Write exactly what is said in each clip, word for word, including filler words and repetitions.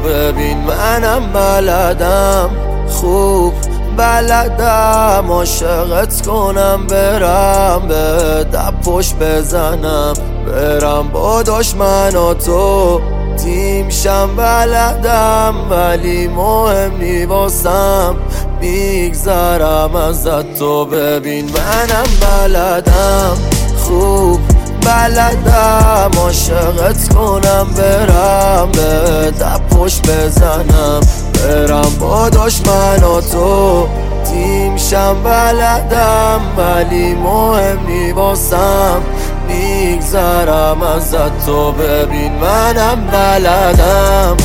ببین منم بلدم، خوب بلدم عاشقت کنم، برم به دب پشت بزنم، برم با دشمن و تو تیم شم. بلدم ولی مهم نی واسم، میگذرم ازت. تو ببین منم بلدم، خوب بلدم عاشقت کنم، برم به دب پشت بزنم، برم با دشمن و تو تیم شم. بلدم ولی مهم نی واسم، میگذرم ازت. تو ببین منم بلدم.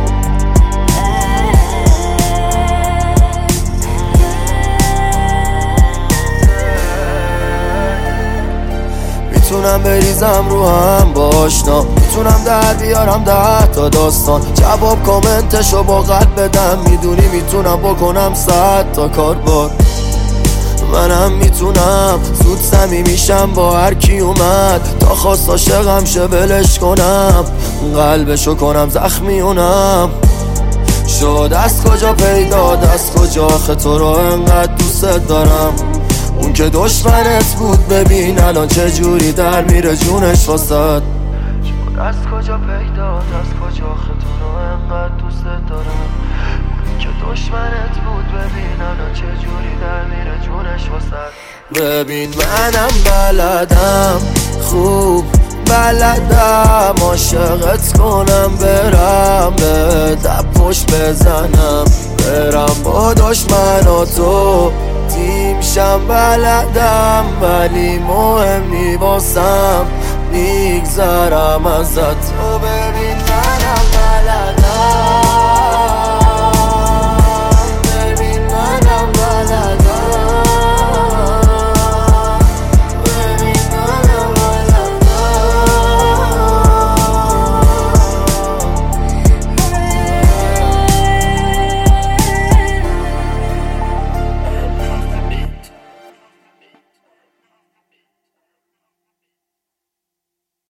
میتونم بریزم رو هم با آشنا، میتونم در بیارم ده تا داستان، جواب کامنتشو با قلب بدم، میدونی میتونم بکنم صد تا کار بار. منم میتونم زود صمیمیشم با هر کی اومد، تا خواست عاشقم شه ولش کنم، قلبشو کنم زخمیونم. شد از کجا پیدا از کجا آخه تو رو انقدر دوست دارم، اون که دشمنت بود ببین الان چه جوری در میره جونش واسد. شد از کجا پیدا از کجا آخه تو رو انقدر دوست دارم، اون که دشمنت بود ببین الان چه جوری در میره جونش واسد. ببین منم بلدم، خوب بلدم عاشقت کنم، برم به دب پشت بزنم، برم با دشمن و تو تیم شم. بلدم ولی مهم نی واسم، میگذرم ازت. تو ببین